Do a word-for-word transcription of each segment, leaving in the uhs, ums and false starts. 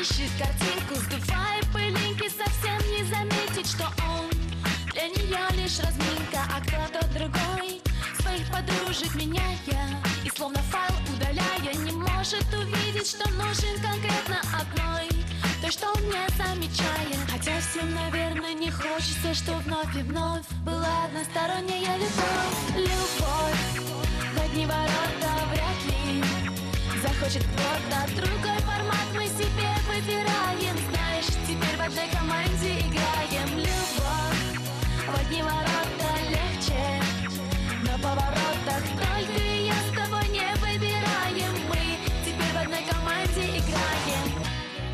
ищет картинку, сдувая пылинки, совсем не заметить, что он для нее лишь разминка, а кто-то другой своих подружек меняя и словно файл удаляя, не может увидеть, что нужен конкретно одной, то, что он не замечает. Хотя всем, наверное, не хочется, что вновь и вновь была односторонняя любовь. Любовь в одни ворота вряд ли захочет кто-то. Другой формат мы себе выбираем. Знаешь, теперь в одной команде играем. Любовь в одни ворота легче, на поворотах только ее с тобой не выбираем. Мы теперь в одной команде играем.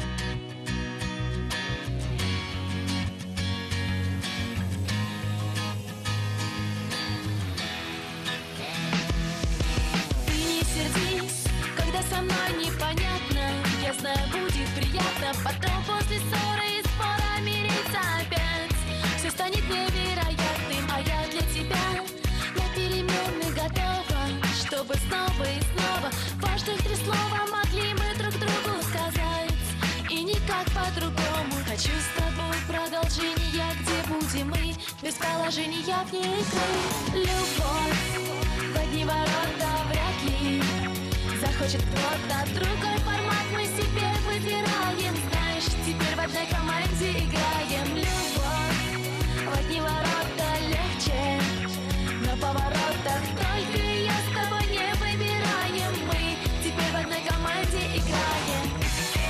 Ты не сердись, когда со мной непонятно. Я знаю, будет приятно потом после ссоры и спора мириться опять. Все станет невероятным, а я для тебя на перемены готова, чтобы снова и снова важных три слова могли мы друг другу сказать. И никак по-другому. Хочу с тобой продолжения, где будем мы без положения вне игры. Любовь в одни ворота вряд ли захочет кто-то. Другой формат мы себе выбираем. Знаешь, теперь в одной команде играем. Любовь в одни ворота легче, на поворотах только ее с тобой не выбираем. Мы теперь в одной команде играем.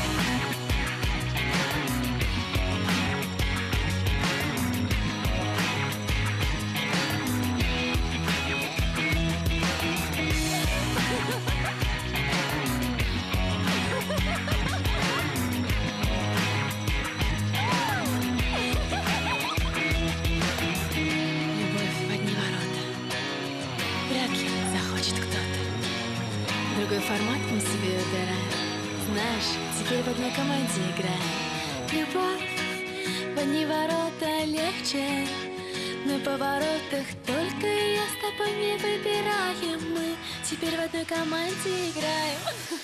Другой формат мы себе выбираем. Знаешь, теперь в одной команде играем. Любовь в одни ворота легче, на поворотах только ее с тобой не выбираем. Мы теперь в одной команде играем.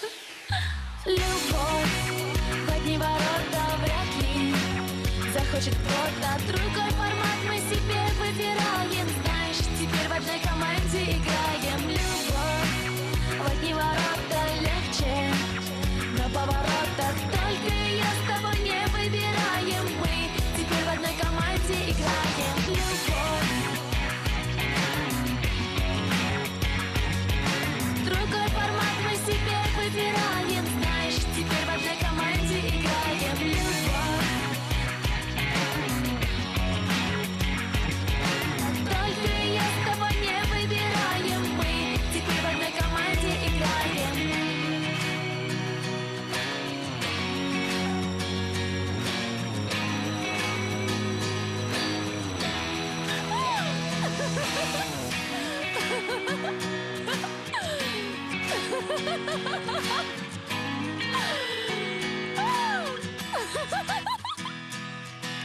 Любовь в одни ворота вряд ли захочет кто-то. Другой формат мы себе выбираем. Знаешь, теперь в одной команде играем.